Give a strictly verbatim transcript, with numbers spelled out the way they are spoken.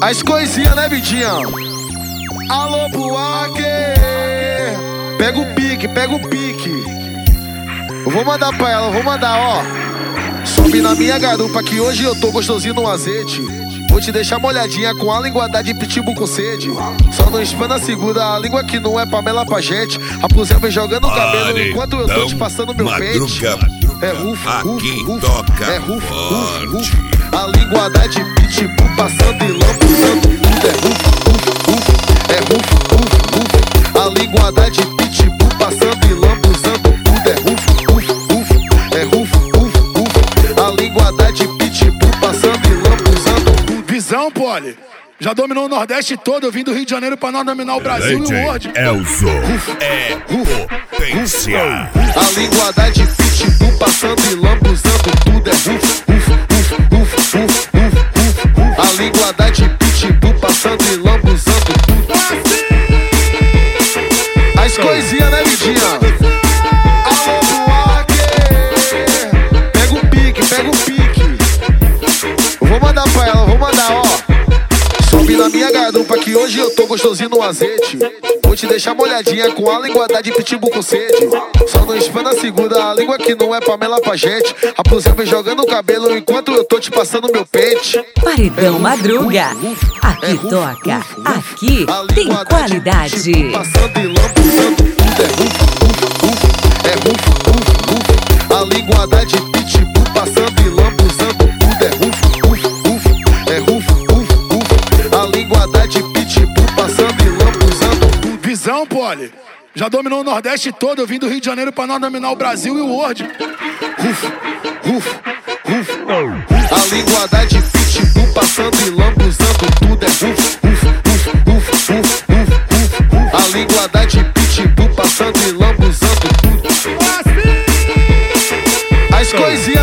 As coisinhas, né, Vidinha? Alô, Buarque! Pega o pique, pega o pique. Eu vou mandar pra ela, eu vou mandar, ó. Sobe na minha garupa que hoje eu tô gostosinho no azeite. Vou te deixar molhadinha com a linguada de pitbull com sede. Só não espana, segura a língua que não é Pamela pra gente. A Pluzinha vem jogando o cabelo enquanto eu tô te passando meu pente. É rufo, rufo, rufo, é rufo, rufo, rufo. A linguada de pitbull passando e lambuzando tudo. É rufo, rufo, rufo, é rufo, rufo, rufo. A linguada de pitbull passando e lambuzando tudo. É rufo, rufo, rufo, é rufo, rufo, rufo. A linguada de pitbull passando e lambuzando tudo. Visão, Poli. Já dominou o Nordeste todo, eu vim do Rio de Janeiro pra nós dominar o Brasil e o World. Elzo é potência. A linguada de pitbull passando e lambuzando tudo. É rufo, rufo, rufo, rufo, rufo, rufo. A linguada de pitbull passando e lambuzando tudo. As coisinhas, né, Vidinha? Alô, Buarque! Pega o pique, pega o pique. Eu vou mandar pra ela, eu vou mandar, ó. Sobe na minha garupa que hoje eu tô gostosinho no azeite. Vou te deixar molhadinha com a linguada de pitbull com sede. Só não espana, segura a língua que não é Pamela pra gente. A Pluzinha vem jogando o cabelo enquanto eu tô te passando meu pente. Paredão Madruga, aqui toca, aqui tem qualidade. Passando e lambuzando tudo. É rufo, rufo, rufo, é rufo, rufo, rufo. A linguada de pitbull passando e lambuzando tudo. É rufo, rufo, rufo, é rufo, rufo, rufo. A linguada de pitbull passando e lambuzando tudo. Visão, Poli. Já dominou o Nordeste todo, eu vim do Rio de Janeiro pra nós dominar o Brasil e o World. Rufo, rufo, rufo. A linguada de pitbull passando e lambuzando tudo. É rufo, rufo, rufo, rufo, rufo, rufo. A linguada de pitbull passando e lambuzando tudo. As coisinhas.